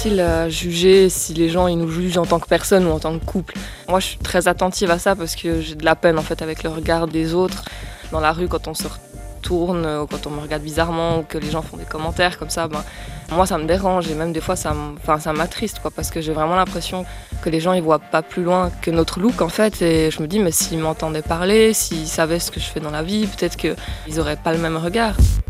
facile à juger si les gens ils nous jugent en tant que personne ou en tant que couple. Moi, je suis très attentive à ça parce que j'ai de la peine en fait avec le regard des autres. Dans la rue, quand on se retourne, ou quand on me regarde bizarrement ou que les gens font des commentaires comme ça, moi ça me dérange et même des fois ça m'attriste quoi, parce que j'ai vraiment l'impression que les gens ils voient pas plus loin que notre look en fait, et je me dis mais s'ils m'entendaient parler, s'ils savaient ce que je fais dans la vie, peut-être qu'ils auraient pas le même regard.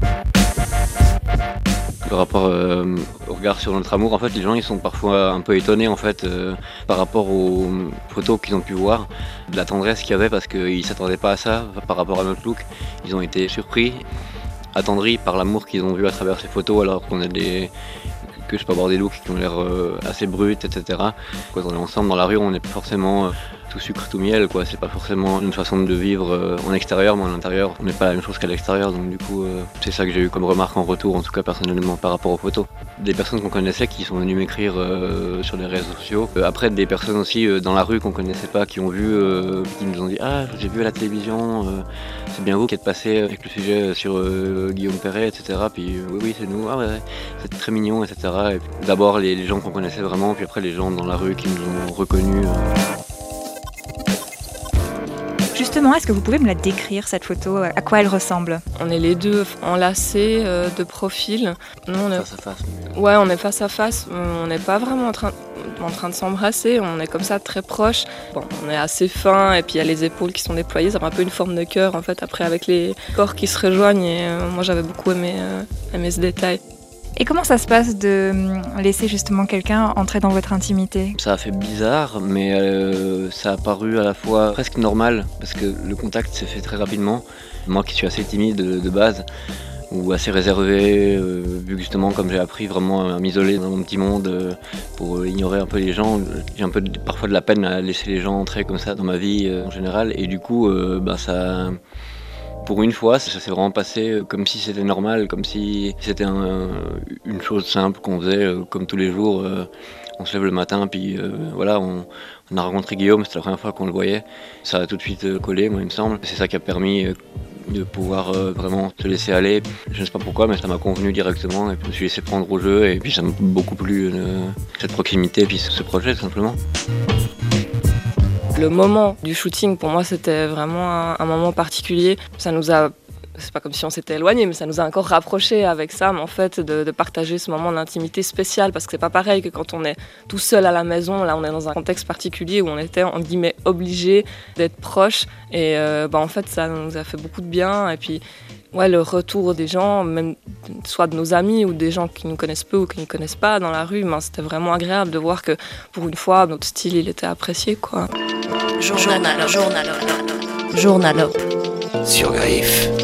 Le rapport au regard sur notre amour, en fait, les gens ils sont parfois un peu étonnés en fait par rapport aux photos qu'ils ont pu voir, de la tendresse qu'il y avait parce qu'ils ne s'attendaient pas à ça par rapport à notre look. Ils ont été surpris, attendris par l'amour qu'ils ont vu à travers ces photos alors qu'on a que je peux avoir des looks qui ont l'air assez bruts, etc. Quand on est ensemble dans la rue, on n'est pas forcément tout sucre, tout miel, quoi. C'est pas forcément une façon de vivre en extérieur, mais en intérieur, on n'est pas la même chose qu'à l'extérieur. Donc du coup, c'est ça que j'ai eu comme remarque en retour, en tout cas personnellement par rapport aux photos. Des personnes qu'on connaissait qui sont venues m'écrire sur les réseaux sociaux. Après, des personnes aussi dans la rue qu'on connaissait pas, qui ont vu, qui nous ont dit « Ah, j'ai vu à la télévision, c'est bien vous qui êtes passé avec le sujet sur Guillaume Perret, etc. » Puis oui, c'est nous, ah ouais, c'est très mignon, etc. Et d'abord les gens qu'on connaissait vraiment, puis après les gens dans la rue qui nous ont reconnus. Justement, est-ce que vous pouvez me la décrire, cette photo? À quoi elle ressemble? On est les deux enlacés de profil. Nous, on est... Face à face. Ouais, on est face à face. On n'est pas vraiment en train de s'embrasser. On est comme ça très proches. Bon, on est assez fin et puis il y a les épaules qui sont déployées. Ça fait un peu une forme de cœur en fait. Après avec les corps qui se rejoignent. Et moi j'avais beaucoup aimé ce détail. Et comment ça se passe de laisser justement quelqu'un entrer dans votre intimité? Ça a fait bizarre, mais ça a paru à la fois presque normal, parce que le contact s'est fait très rapidement. Moi qui suis assez timide de base, ou assez réservé, vu que justement comme j'ai appris vraiment à m'isoler dans mon petit monde pour ignorer un peu les gens, j'ai un peu parfois de la peine à laisser les gens entrer comme ça dans ma vie en général, et du coup ça... Pour une fois, ça s'est vraiment passé comme si c'était normal, comme si c'était une chose simple qu'on faisait comme tous les jours. On se lève le matin, puis voilà, on a rencontré Guillaume, c'était la première fois qu'on le voyait. Ça a tout de suite collé, moi il me semble. C'est ça qui a permis de pouvoir vraiment se laisser aller. Je ne sais pas pourquoi, mais ça m'a convenu directement. Et puis je me suis laissé prendre au jeu, et puis ça m'a beaucoup plu, cette proximité, et puis ce projet tout simplement. Le moment du shooting, pour moi, c'était vraiment un moment particulier. Ça nous a, c'est pas comme si on s'était éloigné, mais ça nous a encore rapprochés avec Sam, en fait, de partager ce moment d'intimité spécial, parce que c'est pas pareil que quand on est tout seul à la maison. Là, on est dans un contexte particulier où on était, en guillemets, obligés d'être proches. Et en fait, ça nous a fait beaucoup de bien. Et puis, ouais, le retour des gens, même soit de nos amis ou des gens qui nous connaissent peu ou qui ne nous connaissent pas dans la rue, c'était vraiment agréable de voir que, pour une fois, notre style, il était apprécié, quoi. Journal. Sur Griffe.